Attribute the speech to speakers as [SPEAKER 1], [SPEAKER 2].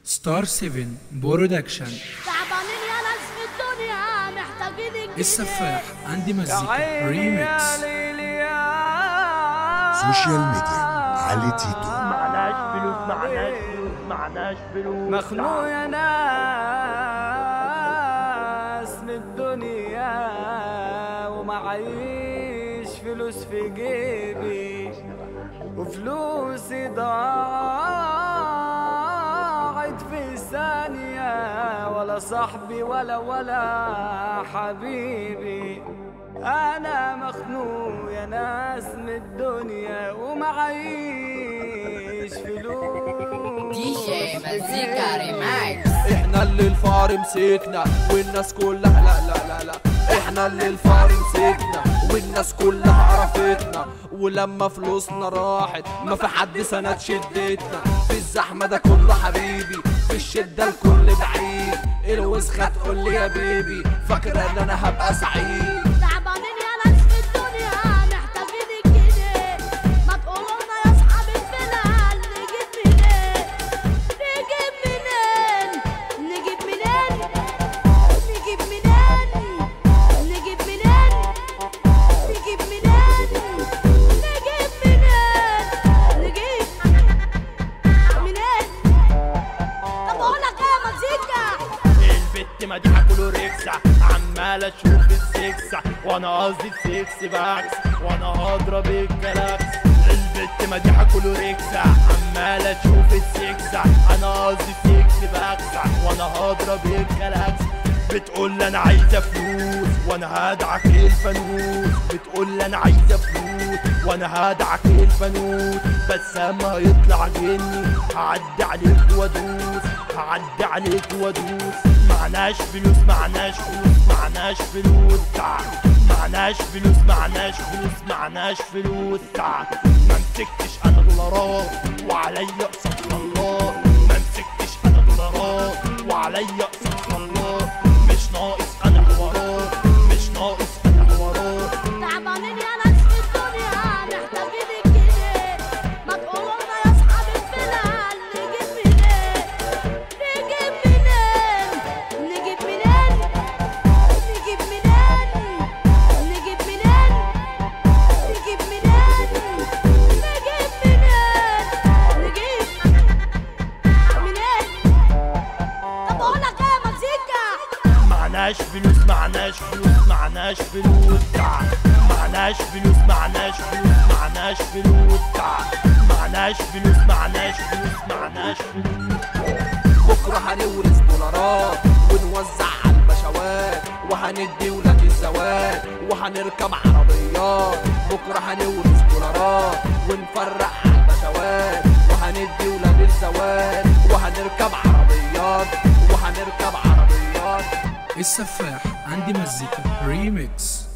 [SPEAKER 1] ستار 7 برودكشن.
[SPEAKER 2] تعبانين يا ناس في الدنيا محتاجينك.
[SPEAKER 1] السفاح عندي مزيكا ريميكس.
[SPEAKER 3] سوشيال ميديا علي تيتو.
[SPEAKER 4] معناش فلوس
[SPEAKER 5] مخنوق يا ناس من الدنيا ومعيش فلوس في جيبي وفلوسي ضاعت في ثانية ولا صاحبي ولا حبيبي. أنا مخنوق يا ناس من الدنيا ومعيش فلوس.
[SPEAKER 6] دي جي مزيكا ريماكس.
[SPEAKER 5] احنا اللي الفار مسكنا والناس كلها لا لا لا لا. احنا اللي الفار مسكنا والناس كلها عرفتنا، ولما فلوسنا راحت ما في حد سند شدتنا. في الزحمة ده كله حبيبي، في الشدة الكل بعيد. الوسخة تقول لي يا بيبي فاكرة ان انا هبقى سعيد.
[SPEAKER 2] تعبانين يا ناس في الدنيا محتاجينك كده، ما تقولوا لنا يا اصحاب الفلان نجيب منين؟ نجيب منين؟ نجيب منين؟ نجيب منين؟ نجيب منين؟ نجيب منين؟ نجيب منين؟ نجيب منين؟ طب اقول لك ايه يا مزيكا؟
[SPEAKER 4] البت مديحة كلوريكسا عمالة تشوف السكسة، وانا قصدي السكس باكس وانا هضرب الكلاكس. البت مديحة كلوريكسا عمالة تشوف السكسة، انا قصدي السكس باكس وانا هضرب الكلاكس. بتقول انا عايزة فلوس وانا هدعك الفانوس، بتقول انا عايزة فلوس وانا هدعك الفانوس. بس اما يطلع جني هعدي عليك وادوس، هعدي عليك وادوس. معناش فلوس معناش فلوس معناش فلوس معناش فلوس معناش فلوس معناش فلوس. ما مسكتش انا دولارات وعليا قسط الله، ما مسكتش انا دولارات وعليا قسط الله. مش ناقص انا حوارات، مش ناقص انا حوارات.
[SPEAKER 2] تعبانين يا ناس في الدنيا محتاجينك كده، ما تقولوا لنا يا اصحاب الفلان نجيب منين؟ نجيب منين؟ نجيب منين؟ نجيب منين؟ نجيب منين؟ نجيب منين؟ نجيب منين؟ نجيب منين؟ طب اقول لك ايه يا مزيكا؟
[SPEAKER 4] معناش فلوس معناش فلوس معناش فلوس معناش فلوس معناش فلوس معناش فلوس معناش فلوس معناش فلوس معناش فلوس.
[SPEAKER 5] بكرة هنورث دولارات ونوزع على البشوات، وهندي ولاد الزواج وهنركب عربيات. بكرة هنورث دولارات ونفرق على البشوات، وهندي ولاد الزواج وهنركب عربيات وهنركب عربيات.
[SPEAKER 1] السفاح عندي مزيكا ريميكس.